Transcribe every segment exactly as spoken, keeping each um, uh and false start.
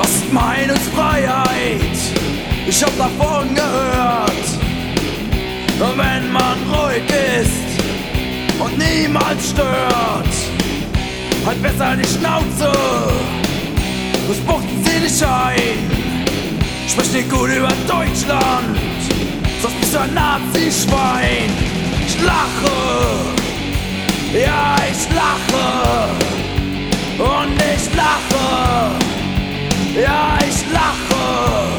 Was ist Meinungsfreiheit? Ich hab davon gehört. Und wenn man ruhig ist und niemals stört, halt besser die Schnauze, sonst buchten sie dich ein. Sprich nicht gut über Deutschland, sonst bist du ein Nazi-Schwein. Ich lache, ja ich lache, und ich lache, ja ich lache.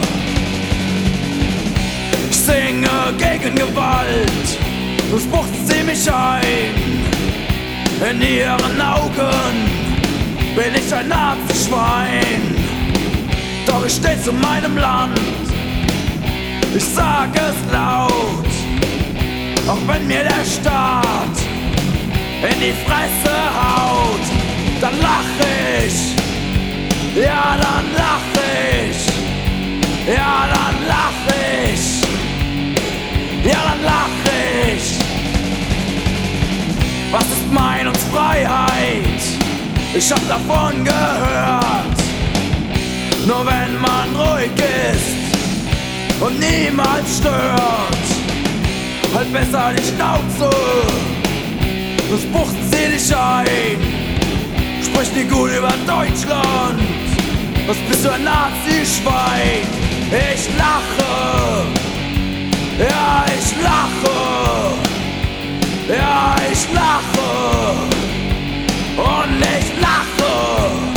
Ich singe gegen Gewalt, sonst buchten sie mich ein. In ihren Augen bin ich ein Nazi-Schwein. Doch ich steh zu meinem Land, ich sag es laut. Auch wenn mir der Staat in die Fresse haut, dann lach ich, ja dann lach ich, ja dann lach ich, ja dann lach ich. Was ist Meinungsfreiheit? Ich hab davon gehört. Nur wenn man ruhig ist und niemals stört, halt besser die Schnauze, sonst buchten sie dich ein. Sprich nicht gut über Deutschland, sonst bist du ein Nazi-Schwein. Ich lache, ja ich lache, ja ich lache, und ich lache.